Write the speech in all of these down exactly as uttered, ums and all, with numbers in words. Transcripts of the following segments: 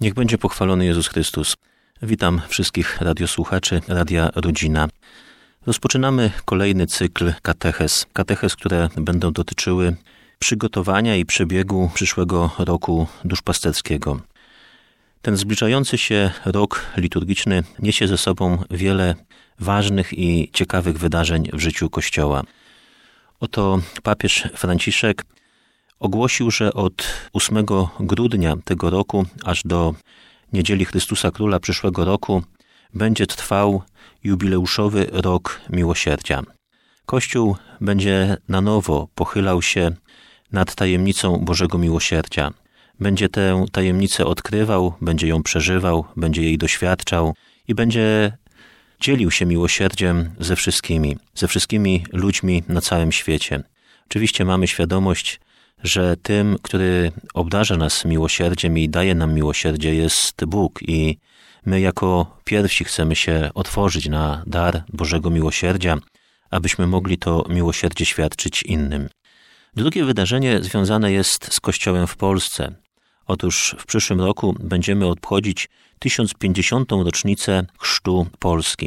Niech będzie pochwalony Jezus Chrystus. Witam wszystkich radiosłuchaczy Radia Rodzina. Rozpoczynamy kolejny cykl katechez. Katechez, które będą dotyczyły przygotowania i przebiegu przyszłego roku duszpasterskiego. Ten zbliżający się rok liturgiczny niesie ze sobą wiele ważnych i ciekawych wydarzeń w życiu Kościoła. Oto papież Franciszek ogłosił, że od ósmego grudnia tego roku aż do Niedzieli Chrystusa Króla przyszłego roku będzie trwał jubileuszowy rok miłosierdzia. Kościół będzie na nowo pochylał się nad tajemnicą Bożego Miłosierdzia. Będzie tę tajemnicę odkrywał, będzie ją przeżywał, będzie jej doświadczał i będzie dzielił się miłosierdziem ze wszystkimi, ze wszystkimi ludźmi na całym świecie. Oczywiście mamy świadomość, że tym, który obdarza nas miłosierdziem i daje nam miłosierdzie, jest Bóg i my jako pierwsi chcemy się otworzyć na dar Bożego Miłosierdzia, abyśmy mogli to miłosierdzie świadczyć innym. Drugie wydarzenie związane jest z Kościołem w Polsce. Otóż w przyszłym roku będziemy obchodzić tysiąc pięćdziesiątą rocznicę chrztu Polski.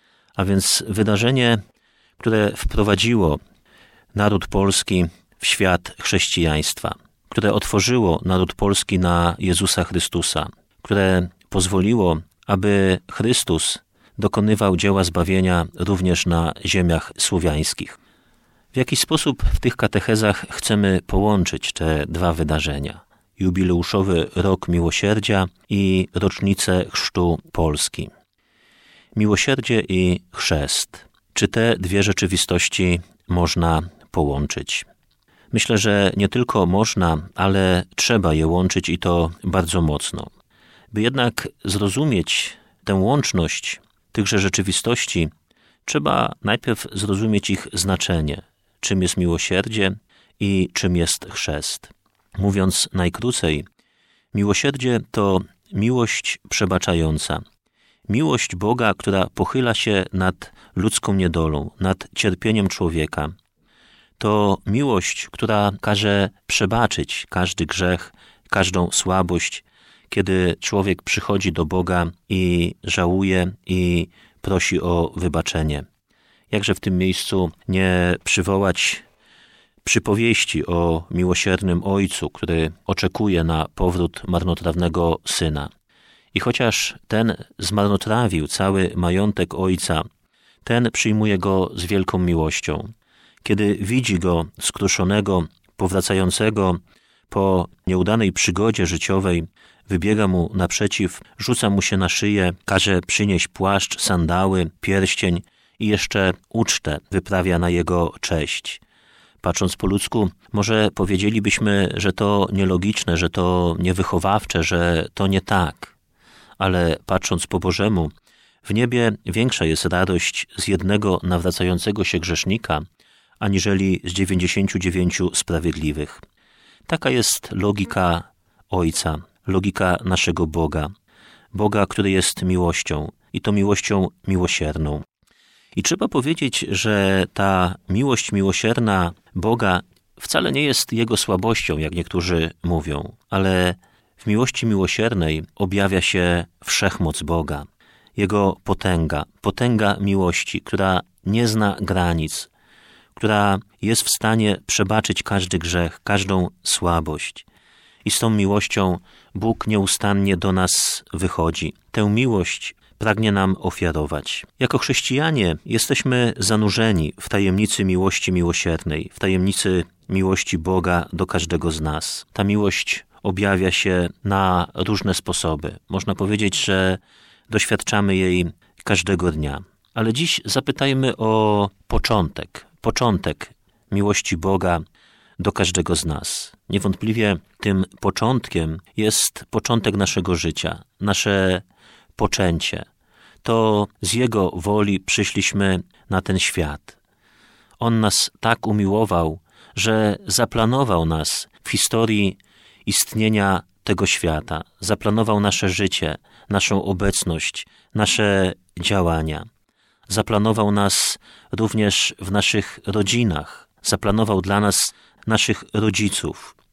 A więc wydarzenie, które wprowadziło naród polski w świat chrześcijaństwa, które otworzyło naród polski na Jezusa Chrystusa, które pozwoliło, aby Chrystus dokonywał dzieła zbawienia również na ziemiach słowiańskich. W jaki sposób w tych katechezach chcemy połączyć te dwa wydarzenia? Jubileuszowy Rok Miłosierdzia i rocznicę chrztu Polski. Miłosierdzie i chrzest. Czy te dwie rzeczywistości można połączyć? Myślę, że nie tylko można, ale trzeba je łączyć i to bardzo mocno. By jednak zrozumieć tę łączność tychże rzeczywistości, trzeba najpierw zrozumieć ich znaczenie, czym jest miłosierdzie i czym jest chrzest. Mówiąc najkrócej, miłosierdzie to miłość przebaczająca. Miłość Boga, która pochyla się nad ludzką niedolą, nad cierpieniem człowieka. To miłość, która każe przebaczyć każdy grzech, każdą słabość, kiedy człowiek przychodzi do Boga i żałuje i prosi o wybaczenie. Jakże w tym miejscu nie przywołać przypowieści o miłosiernym ojcu, który oczekuje na powrót marnotrawnego syna. I chociaż ten zmarnotrawił cały majątek ojca, ten przyjmuje go z wielką miłością. Kiedy widzi go skruszonego, powracającego po nieudanej przygodzie życiowej, wybiega mu naprzeciw, rzuca mu się na szyję, każe przynieść płaszcz, sandały, pierścień i jeszcze ucztę wyprawia na jego cześć. Patrząc po ludzku, może powiedzielibyśmy, że to nielogiczne, że to niewychowawcze, że to nie tak. Ale patrząc po Bożemu, w niebie większa jest radość z jednego nawracającego się grzesznika, aniżeli z dziewięćdziesięciu dziewięciu sprawiedliwych. Taka jest logika Ojca, logika naszego Boga. Boga, który jest miłością i to miłością miłosierną. I trzeba powiedzieć, że ta miłość miłosierna Boga wcale nie jest Jego słabością, jak niektórzy mówią, ale w miłości miłosiernej objawia się wszechmoc Boga, Jego potęga, potęga miłości, która nie zna granic, która jest w stanie przebaczyć każdy grzech, każdą słabość. I z tą miłością Bóg nieustannie do nas wychodzi. Tę miłość pragnie nam ofiarować. Jako chrześcijanie jesteśmy zanurzeni w tajemnicy miłości miłosiernej, w tajemnicy miłości Boga do każdego z nas. Ta miłość objawia się na różne sposoby. Można powiedzieć, że doświadczamy jej każdego dnia. Ale dziś zapytajmy o początek, początek miłości Boga do każdego z nas. Niewątpliwie tym początkiem jest początek naszego życia, nasze poczęcie. To z Jego woli przyszliśmy na ten świat. On nas tak umiłował, że zaplanował nas w historii istnienia tego świata. Zaplanował nasze życie, naszą obecność, nasze działania. Zaplanował nas również w naszych rodzinach. Zaplanował dla nas naszych rodziców.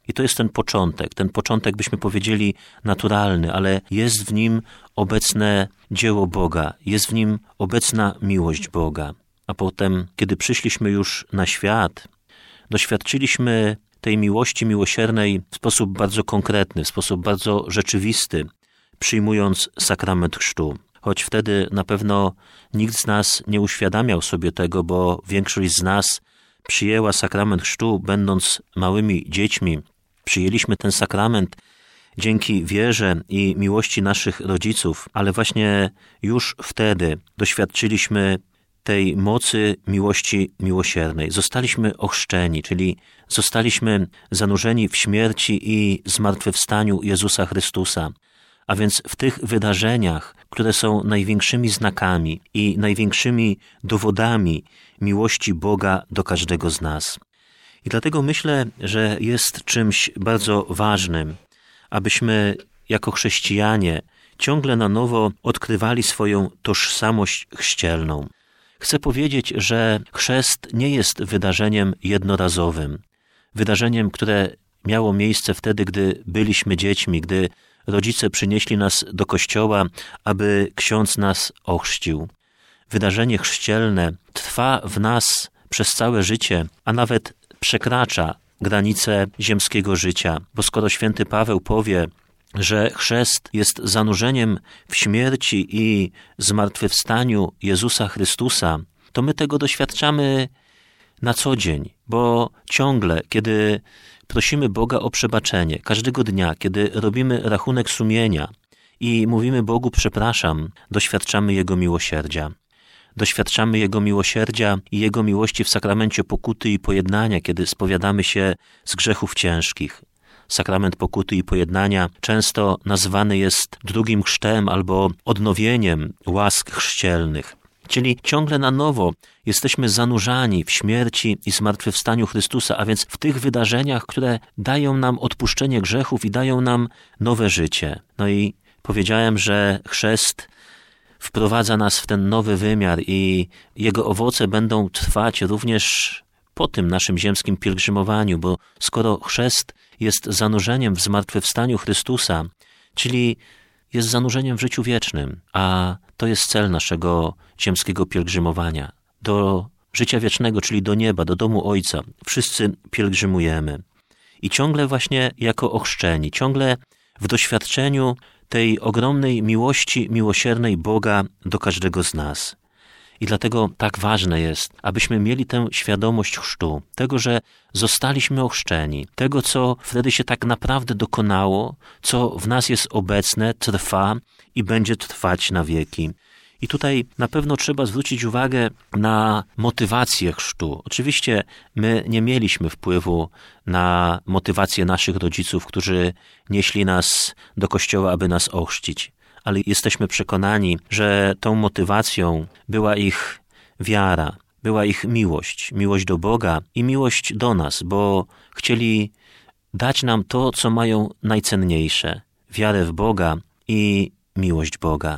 I to jest ten początek. Ten początek, byśmy powiedzieli, naturalny, ale jest w nim obecne dzieło Boga, jest w nim obecna miłość Boga. A potem, kiedy przyszliśmy już na świat, doświadczyliśmy tej miłości miłosiernej w sposób bardzo konkretny, w sposób bardzo rzeczywisty, przyjmując sakrament chrztu. Choć wtedy na pewno nikt z nas nie uświadamiał sobie tego, bo większość z nas przyjęła sakrament chrztu, będąc małymi dziećmi. Przyjęliśmy ten sakrament dzięki wierze i miłości naszych rodziców, ale właśnie już wtedy doświadczyliśmy tej mocy miłości miłosiernej. Zostaliśmy ochrzczeni, czyli zostaliśmy zanurzeni w śmierci i zmartwychwstaniu Jezusa Chrystusa. A więc w tych wydarzeniach, które są największymi znakami i największymi dowodami miłości Boga do każdego z nas. I dlatego myślę, że jest czymś bardzo ważnym, abyśmy jako chrześcijanie ciągle na nowo odkrywali swoją tożsamość chrzcielną. Chcę powiedzieć, że chrzest nie jest wydarzeniem jednorazowym. Wydarzeniem, które miało miejsce wtedy, gdy byliśmy dziećmi, gdy rodzice przynieśli nas do kościoła, aby ksiądz nas ochrzcił. Wydarzenie chrzcielne trwa w nas przez całe życie, a nawet przekracza granice ziemskiego życia. Bo skoro święty Paweł powie, że chrzest jest zanurzeniem w śmierci i zmartwychwstaniu Jezusa Chrystusa, to my tego doświadczamy na co dzień, bo ciągle, kiedy prosimy Boga o przebaczenie, każdego dnia, kiedy robimy rachunek sumienia i mówimy Bogu przepraszam, doświadczamy Jego miłosierdzia. Doświadczamy Jego miłosierdzia i Jego miłości w sakramencie pokuty i pojednania, kiedy spowiadamy się z grzechów ciężkich. Sakrament pokuty i pojednania często nazwany jest drugim chrztem albo odnowieniem łask chrzcielnych. Czyli ciągle na nowo jesteśmy zanurzani w śmierci i zmartwychwstaniu Chrystusa, a więc w tych wydarzeniach, które dają nam odpuszczenie grzechów i dają nam nowe życie. No i powiedziałem, że chrzest wprowadza nas w ten nowy wymiar i jego owoce będą trwać również po tym naszym ziemskim pielgrzymowaniu, bo skoro chrzest jest zanurzeniem w zmartwychwstaniu Chrystusa, czyli jest zanurzeniem w życiu wiecznym, a to jest cel naszego ziemskiego pielgrzymowania. Do życia wiecznego, czyli do nieba, do domu Ojca. Wszyscy pielgrzymujemy. I ciągle właśnie jako ochrzczeni, ciągle w doświadczeniu tej ogromnej miłości miłosiernej Boga do każdego z nas. I dlatego tak ważne jest, abyśmy mieli tę świadomość chrztu, tego, że zostaliśmy ochrzczeni, tego, co wtedy się tak naprawdę dokonało, co w nas jest obecne, trwa i będzie trwać na wieki. I tutaj na pewno trzeba zwrócić uwagę na motywację chrztu. Oczywiście my nie mieliśmy wpływu na motywację naszych rodziców, którzy nieśli nas do kościoła, aby nas ochrzcić. Ale jesteśmy przekonani, że tą motywacją była ich wiara, była ich miłość, miłość do Boga i miłość do nas, bo chcieli dać nam to, co mają najcenniejsze, wiarę w Boga i miłość Boga.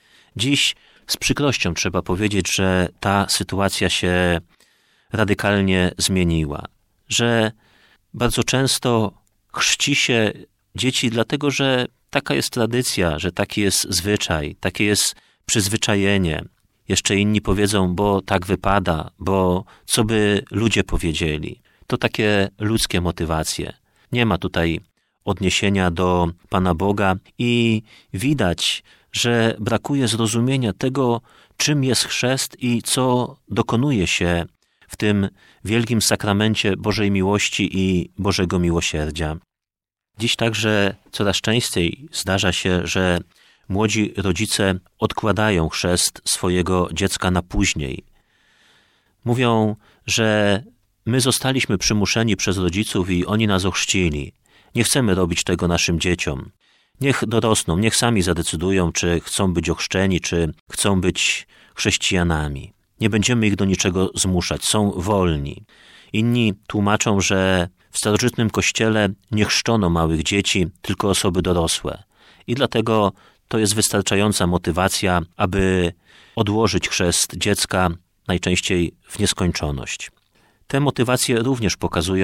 Dziś z przykrością trzeba powiedzieć, że ta sytuacja się radykalnie zmieniła, że bardzo często chrzci się dzieci dlatego, że taka jest tradycja, że taki jest zwyczaj, takie jest przyzwyczajenie. Jeszcze inni powiedzą, bo tak wypada, bo co by ludzie powiedzieli. To takie ludzkie motywacje. Nie ma tutaj odniesienia do Pana Boga i widać, że brakuje zrozumienia tego, czym jest chrzest i co dokonuje się w tym wielkim sakramencie Bożej miłości i Bożego miłosierdzia. Dziś także coraz częściej zdarza się, że młodzi rodzice odkładają chrzest swojego dziecka na później. Mówią, że my zostaliśmy przymuszeni przez rodziców i oni nas ochrzcili. Nie chcemy robić tego naszym dzieciom. Niech dorosną, niech sami zadecydują, czy chcą być ochrzczeni, czy chcą być chrześcijanami. Nie będziemy ich do niczego zmuszać, są wolni. Inni tłumaczą, że w starożytnym kościele nie chrzczono małych dzieci, tylko osoby dorosłe. I dlatego to jest wystarczająca motywacja, aby odłożyć chrzest dziecka najczęściej w nieskończoność. Te motywacje również pokazują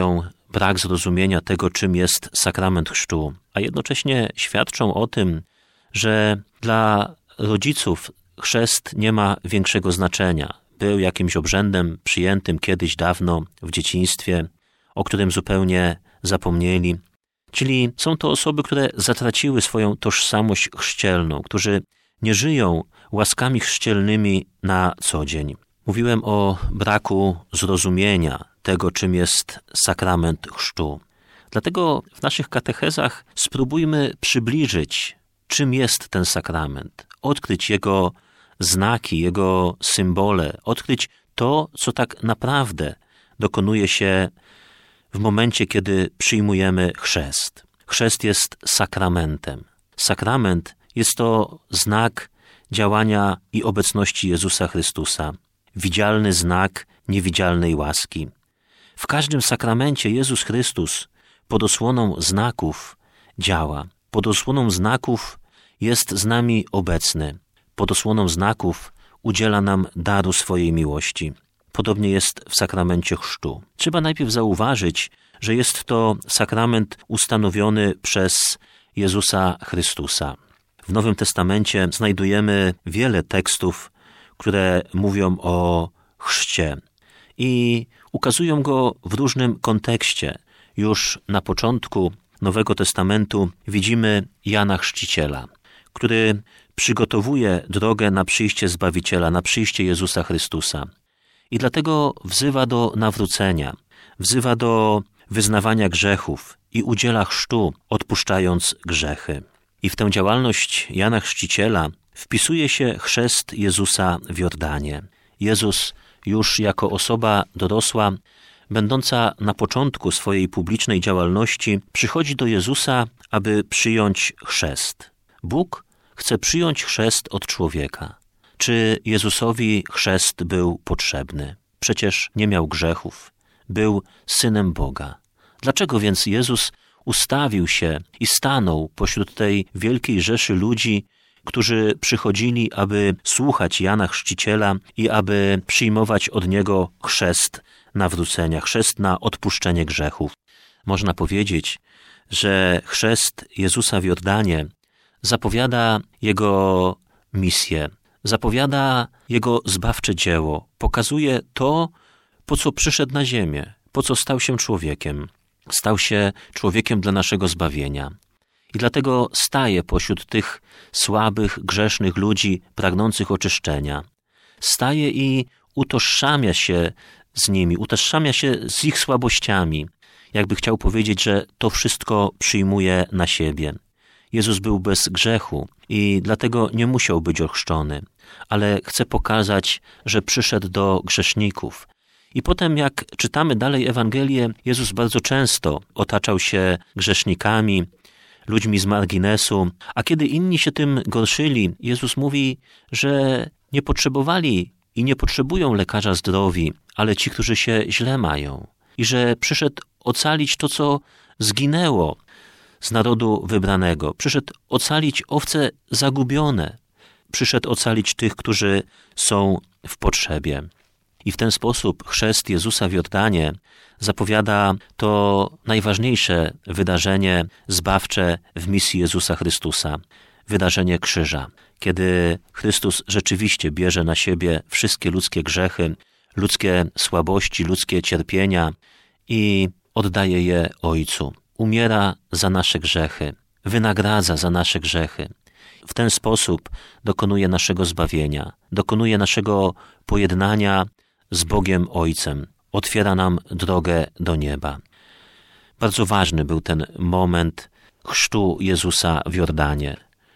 brak zrozumienia tego, czym jest sakrament chrztu, a jednocześnie świadczą o tym, że dla rodziców chrzest nie ma większego znaczenia. Był jakimś obrzędem przyjętym kiedyś dawno w dzieciństwie, o którym zupełnie zapomnieli. Czyli są to osoby, które zatraciły swoją tożsamość chrzcielną, którzy nie żyją łaskami chrzcielnymi na co dzień. Mówiłem o braku zrozumienia tego, czym jest sakrament chrztu. Dlatego w naszych katechezach spróbujmy przybliżyć, czym jest ten sakrament, odkryć jego znaki, jego symbole, odkryć to, co tak naprawdę dokonuje się w momencie, kiedy przyjmujemy chrzest. Chrzest jest sakramentem. Sakrament jest to znak działania i obecności Jezusa Chrystusa. Widzialny znak niewidzialnej łaski. W każdym sakramencie Jezus Chrystus pod osłoną znaków działa. Pod osłoną znaków jest z nami obecny. Pod osłoną znaków udziela nam daru swojej miłości. Podobnie jest w sakramencie chrztu. Trzeba najpierw zauważyć, że jest to sakrament ustanowiony przez Jezusa Chrystusa. W Nowym Testamencie znajdujemy wiele tekstów, które mówią o chrzcie i ukazują go w różnym kontekście. Już na początku Nowego Testamentu widzimy Jana Chrzciciela, który przygotowuje drogę na przyjście Zbawiciela, na przyjście Jezusa Chrystusa. I dlatego wzywa do nawrócenia, wzywa do wyznawania grzechów i udziela chrztu, odpuszczając grzechy. I w tę działalność Jana Chrzciciela wpisuje się chrzest Jezusa w Jordanie. Jezus już jako osoba dorosła, będąca na początku swojej publicznej działalności, przychodzi do Jezusa, aby przyjąć chrzest. Bóg chce przyjąć chrzest od człowieka. Czy Jezusowi chrzest był potrzebny? Przecież nie miał grzechów. Był Synem Boga. Dlaczego więc Jezus ustawił się i stanął pośród tej wielkiej rzeszy ludzi, którzy przychodzili, aby słuchać Jana Chrzciciela i aby przyjmować od niego chrzest nawrócenia, chrzest na odpuszczenie grzechów? Można powiedzieć, że chrzest Jezusa w Jordanie zapowiada Jego misję, zapowiada Jego zbawcze dzieło, pokazuje to, po co przyszedł na ziemię, po co stał się człowiekiem. Stał się człowiekiem dla naszego zbawienia. I dlatego staje pośród tych słabych, grzesznych ludzi pragnących oczyszczenia. Staje i utożsamia się z nimi, utożsamia się z ich słabościami. Jakby chciał powiedzieć, że to wszystko przyjmuje na siebie. Jezus był bez grzechu i dlatego nie musiał być ochrzczony, ale chce pokazać, że przyszedł do grzeszników. I potem, jak czytamy dalej Ewangelię, Jezus bardzo często otaczał się grzesznikami, ludźmi z marginesu, a kiedy inni się tym gorszyli, Jezus mówi, że nie potrzebowali i nie potrzebują lekarza zdrowi, ale ci, którzy się źle mają. I że przyszedł ocalić to, co zginęło z narodu wybranego. Przyszedł ocalić owce zagubione. Przyszedł ocalić tych, którzy są w potrzebie. I w ten sposób chrzest Jezusa w Jordanie zapowiada to najważniejsze wydarzenie zbawcze w misji Jezusa Chrystusa, wydarzenie krzyża, kiedy Chrystus rzeczywiście bierze na siebie wszystkie ludzkie grzechy, ludzkie słabości, ludzkie cierpienia i oddaje je Ojcu. Umiera za nasze grzechy, wynagradza za nasze grzechy. W ten sposób dokonuje naszego zbawienia, dokonuje naszego pojednania z Bogiem Ojcem. Otwiera nam drogę do nieba. Bardzo ważny był ten moment chrztu Jezusa w Jordanie,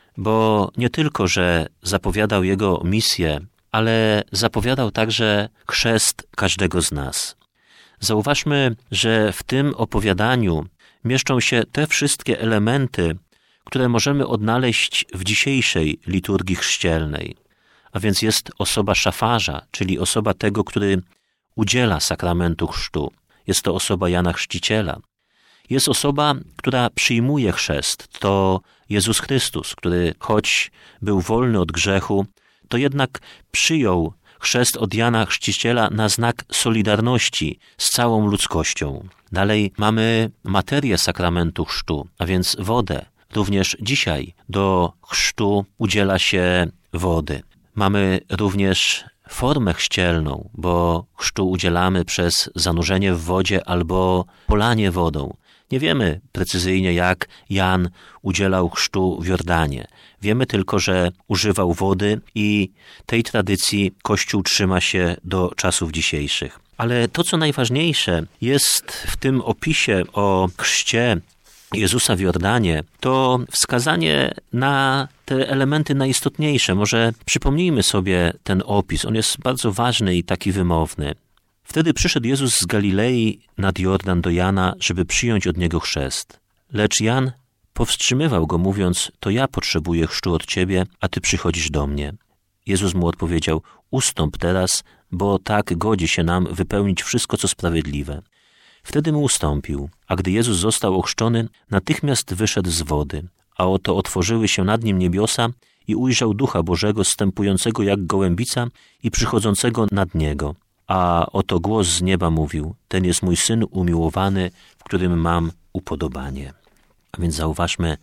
bo nie tylko, że zapowiadał Jego misję, ale zapowiadał także chrzest każdego z nas. Zauważmy, że w tym opowiadaniu mieszczą się te wszystkie elementy, które możemy odnaleźć w dzisiejszej liturgii chrzcielnej. A więc jest osoba szafarza, czyli osoba tego, który udziela sakramentu chrztu. Jest to osoba Jana Chrzciciela. Jest osoba, która przyjmuje chrzest. To Jezus Chrystus, który choć był wolny od grzechu, to jednak przyjął chrzest od Jana Chrzciciela na znak solidarności z całą ludzkością. Dalej mamy materię sakramentu chrztu, a więc wodę. Również dzisiaj do chrztu udziela się wody. Mamy również formę chrzcielną, bo chrztu udzielamy przez zanurzenie w wodzie albo polanie wodą. Nie wiemy precyzyjnie, jak Jan udzielał chrztu w Jordanie. Wiemy tylko, że używał wody i tej tradycji Kościół trzyma się do czasów dzisiejszych. Ale to, co najważniejsze jest w tym opisie o chrzcie Jezusa w Jordanie, to wskazanie na te elementy najistotniejsze. Może przypomnijmy sobie ten opis. On jest bardzo ważny i taki wymowny. Wtedy przyszedł Jezus z Galilei nad Jordan do Jana, żeby przyjąć od niego chrzest. Lecz Jan powstrzymywał go, mówiąc: to ja potrzebuję chrztu od ciebie, a ty przychodzisz do mnie. Jezus mu odpowiedział: ustąp teraz, bo tak godzi się nam wypełnić wszystko, co sprawiedliwe. Wtedy mu ustąpił, a gdy Jezus został ochrzczony, natychmiast wyszedł z wody, a oto otworzyły się nad nim niebiosa i ujrzał Ducha Bożego zstępującego jak gołębica i przychodzącego nad niego. A oto głos z nieba mówił: ten jest mój Syn umiłowany, w którym mam upodobanie. A więc zauważmy,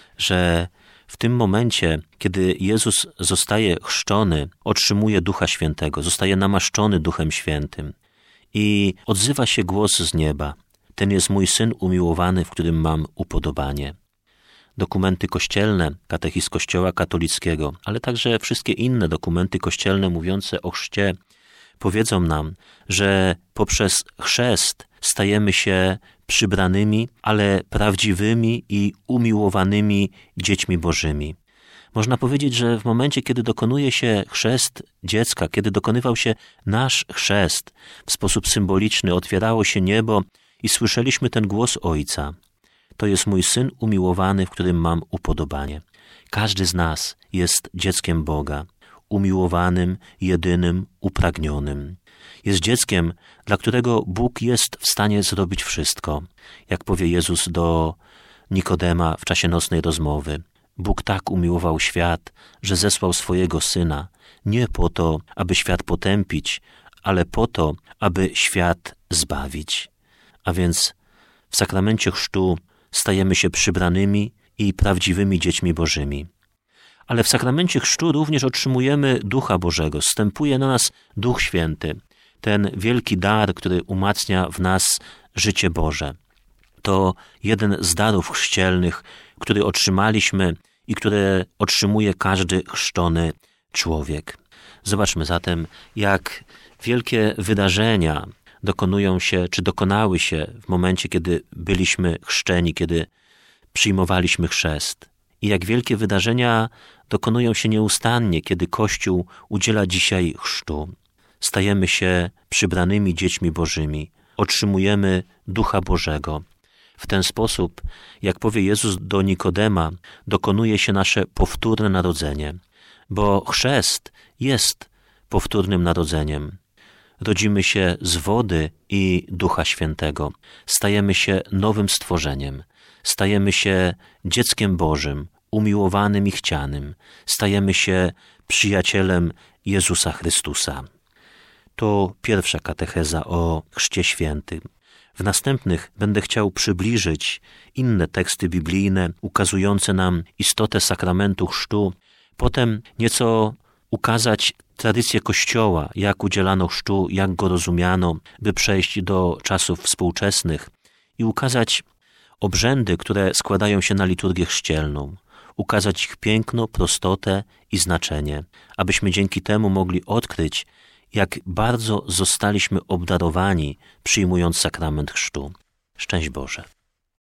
że w tym momencie, kiedy Jezus zostaje chrzczony, otrzymuje Ducha Świętego, zostaje namaszczony Duchem Świętym i odzywa się głos z nieba: ten jest mój Syn umiłowany, w którym mam upodobanie. Dokumenty kościelne, katechizm Kościoła katolickiego, ale także wszystkie inne dokumenty kościelne mówiące o chrzcie powiedzą nam, że poprzez chrzest stajemy się przybranymi, ale prawdziwymi i umiłowanymi dziećmi Bożymi. Można powiedzieć, że w momencie, kiedy dokonuje się chrzest dziecka, kiedy dokonywał się nasz chrzest, w sposób symboliczny otwierało się niebo i słyszeliśmy ten głos Ojca: to jest mój Syn umiłowany, w którym mam upodobanie. Każdy z nas jest dzieckiem Boga, umiłowanym, jedynym, upragnionym. Jest dzieckiem, dla którego Bóg jest w stanie zrobić wszystko. Jak powie Jezus do Nikodema w czasie nocnej rozmowy: Bóg tak umiłował świat, że zesłał swojego Syna, nie po to, aby świat potępić, ale po to, aby świat zbawić. A więc w sakramencie chrztu stajemy się przybranymi i prawdziwymi dziećmi Bożymi. Ale w sakramencie chrztu również otrzymujemy Ducha Bożego. Zstępuje na nas Duch Święty, ten wielki dar, który umacnia w nas życie Boże. To jeden z darów chrzcielnych, który otrzymaliśmy i które otrzymuje każdy chrzczony człowiek. Zobaczmy zatem, jak wielkie wydarzenia dokonują się, czy dokonały się w momencie, kiedy byliśmy chrzczeni, kiedy przyjmowaliśmy chrzest. I jak wielkie wydarzenia dokonują się nieustannie, kiedy Kościół udziela dzisiaj chrztu. Stajemy się przybranymi dziećmi Bożymi, otrzymujemy Ducha Bożego. W ten sposób, jak powie Jezus do Nikodema, dokonuje się nasze powtórne narodzenie, bo chrzest jest powtórnym narodzeniem. Rodzimy się z wody i Ducha Świętego. Stajemy się nowym stworzeniem. Stajemy się dzieckiem Bożym, umiłowanym i chcianym. Stajemy się przyjacielem Jezusa Chrystusa. To pierwsza katecheza o Chrzcie Świętym. W następnych będę chciał przybliżyć inne teksty biblijne ukazujące nam istotę sakramentu chrztu, potem nieco ukazać tradycję Kościoła, jak udzielano chrztu, jak go rozumiano, by przejść do czasów współczesnych i ukazać obrzędy, które składają się na liturgię chrzcielną, ukazać ich piękno, prostotę i znaczenie, abyśmy dzięki temu mogli odkryć, jak bardzo zostaliśmy obdarowani, przyjmując sakrament chrztu. Szczęść Boże.